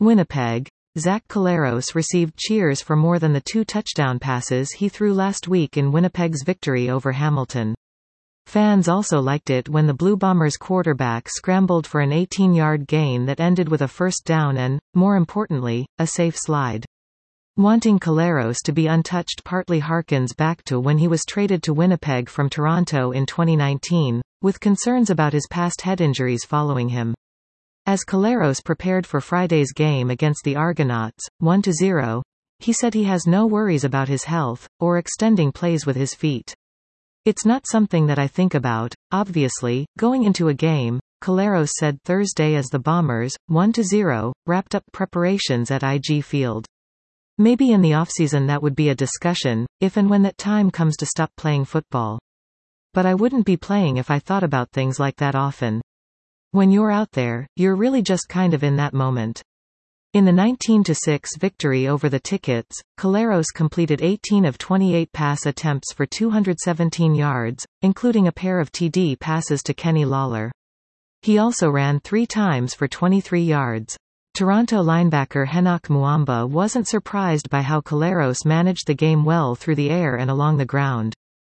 Winnipeg. Zach Collaros received cheers for more than the 2 touchdown passes he threw last week in Winnipeg's victory over Hamilton. Fans also liked it when the Blue Bombers quarterback scrambled for an 18-yard gain that ended with a first down and, more importantly, a safe slide. Wanting Collaros to be untouched partly harkens back to when he was traded to Winnipeg from Toronto in 2019, with concerns about his past head injuries following him. As Collaros prepared for Friday's game against the Argonauts, 1-0, he said he has no worries about his health, or extending plays with his feet. "It's not something that I think about, obviously, going into a game," Collaros said Thursday as the Bombers, 1-0, wrapped up preparations at IG Field. "Maybe in the offseason that would be a discussion, if and when that time comes to stop playing football. But I wouldn't be playing if I thought about things like that often. When you're out there, you're really just kind of in that moment." In the 19-6 victory over the Tickets, Collaros completed 18 of 28 pass attempts for 217 yards, including a pair of TD passes to Kenny Lawler. He also ran 3 times for 23 yards. Toronto linebacker Henoc Muamba wasn't surprised by how Collaros managed the game well through the air and along the ground.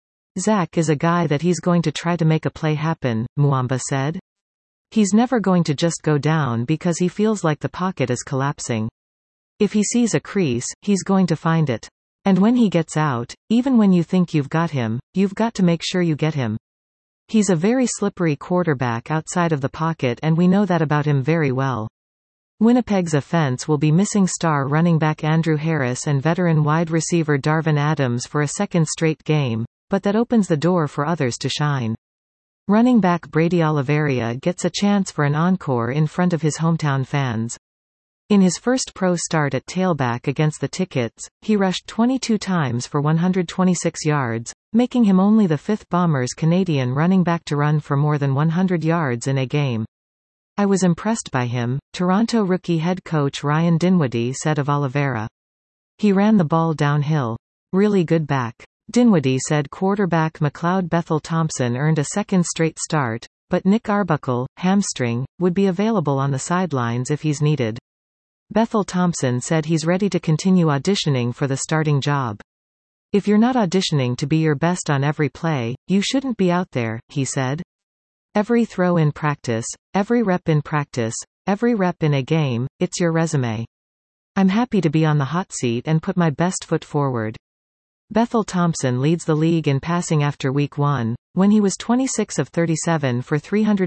"Zach is a guy that he's going to try to make a play happen," Muamba said. "He's never going to just go down because he feels like the pocket is collapsing. If he sees a crease, he's going to find it. And when he gets out, even when you think you've got him, you've got to make sure you get him. He's a very slippery quarterback outside of the pocket and we know that about him very well." Winnipeg's offense will be missing star running back Andrew Harris and veteran wide receiver Darvin Adams for a second straight game, but that opens the door for others to shine. Running back Brady Oliveira gets a chance for an encore in front of his hometown fans. In his first pro start at tailback against the Tickets, he rushed 22 times for 126 yards, making him only the 5th Bombers Canadian running back to run for more than 100 yards in a game. "I was impressed by him," Toronto rookie head coach Ryan Dinwiddie said of Oliveira. "He ran the ball downhill. Really good back." Dinwiddie said quarterback McLeod Bethel Thompson earned a second straight start, but Nick Arbuckle, hamstring, would be available on the sidelines if he's needed. Bethel Thompson said he's ready to continue auditioning for the starting job. "If you're not auditioning to be your best on every play, you shouldn't be out there," he said. "Every throw in practice, every rep in practice, every rep in a game, it's your resume. I'm happy to be on the hot seat and put my best foot forward." Bethel Thompson leads the league in passing after Week 1, when he was 26 of 37 for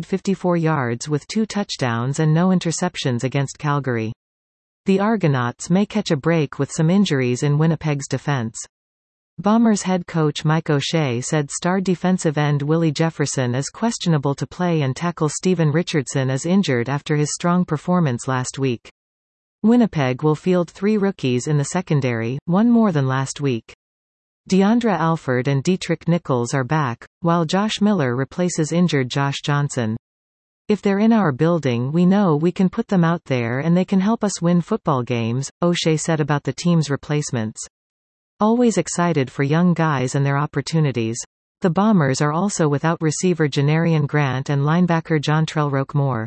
354 yards with 2 touchdowns and no interceptions against Calgary. The Argonauts may catch a break with some injuries in Winnipeg's defense. Bombers head coach Mike O'Shea said star defensive end Willie Jefferson is questionable to play and tackle Steven Richardson is injured after his strong performance last week. Winnipeg will field 3 rookies in the secondary, 1 more than last week. Deandra Alford and Dietrich Nichols are back, while Josh Miller replaces injured Josh Johnson. "If they're in our building we know we can put them out there and they can help us win football games," O'Shea said about the team's replacements. "Always excited for young guys and their opportunities." The Bombers are also without receiver Janarian Grant and linebacker Jontrell Roquemore.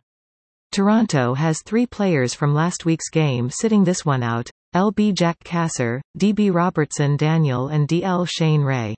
Toronto has 3 players from last week's game sitting this one out: LB Jack Kasser, DB Robertson Daniel and DL Shane Ray.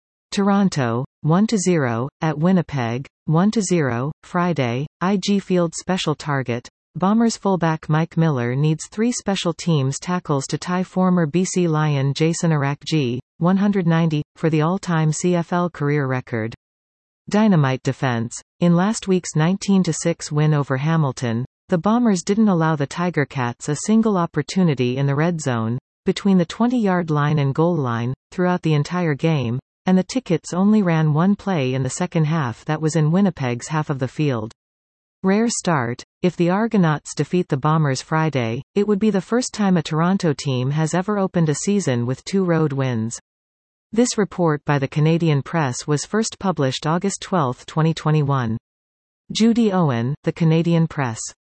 Toronto, 1-0, at Winnipeg, 1-0, Friday, IG Field special target. Bombers fullback Mike Miller needs 3 special teams tackles to tie former BC Lion Jason Arakji, 190, for the all-time CFL career record. Dynamite defense. In last week's 19-6 win over Hamilton, the Bombers didn't allow the Tiger Cats a single opportunity in the red zone, between the 20-yard line and goal line, throughout the entire game, and the Tickets only ran 1 play in the second half that was in Winnipeg's half of the field. Rare start. If the Argonauts defeat the Bombers Friday, it would be the first time a Toronto team has ever opened a season with 2 road wins. This report by the Canadian Press was first published August 12, 2021. Judy Owen, The Canadian Press.